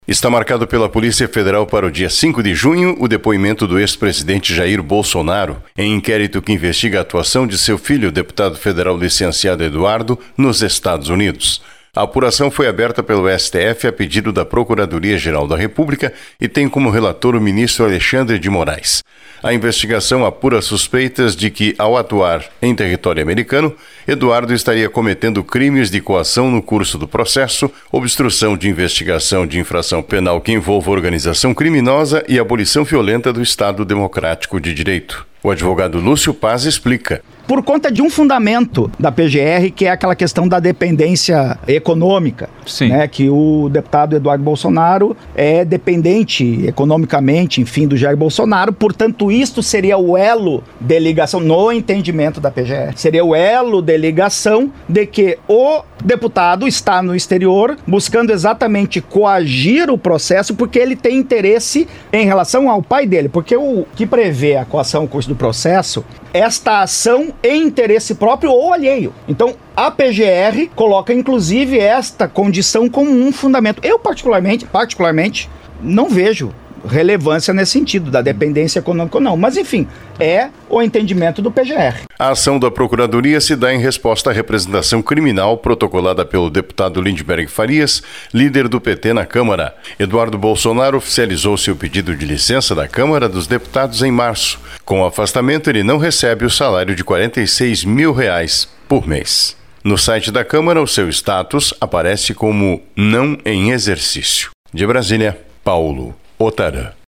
Está marcado pela Polícia Federal para o dia 5 de junho o depoimento do ex-presidente Jair Bolsonaro em inquérito que investiga a atuação de seu filho, o deputado federal licenciado Eduardo, nos Estados Unidos. A apuração foi aberta pelo STF a pedido da Procuradoria-Geral da República e tem como relator o ministro Alexandre de Moraes. A investigação apura suspeitas de que, ao atuar em território americano, Eduardo estaria cometendo crimes de coação no curso do processo, obstrução de investigação de infração penal que envolva organização criminosa e abolição violenta do Estado Democrático de Direito. O advogado Lúcio Paz explica. Por conta de um fundamento da PGR, que é aquela questão da dependência econômica, né, que o deputado Eduardo Bolsonaro é dependente economicamente, enfim, do Jair Bolsonaro, portanto, isto seria o elo de ligação, no entendimento da PGR, seria o elo de ligação de que o deputado está no exterior buscando exatamente coagir o processo porque ele tem interesse em relação ao pai dele, porque o que prevê a coação no curso do processo, esta ação em interesse próprio ou alheio. Então, a PGR coloca, inclusive, esta condição como um fundamento. Eu, particularmente, não vejo relevância nesse sentido, da dependência econômica ou não. Mas, enfim, é o entendimento do PGR. A ação da Procuradoria se dá em resposta à representação criminal protocolada pelo deputado Lindbergh Farias, líder do PT na Câmara. Eduardo Bolsonaro oficializou seu pedido de licença da Câmara dos Deputados em março. Com o afastamento, ele não recebe o salário de R$46 mil por mês. No site da Câmara, o seu status aparece como não em exercício. De Brasília, Paulo Otarã.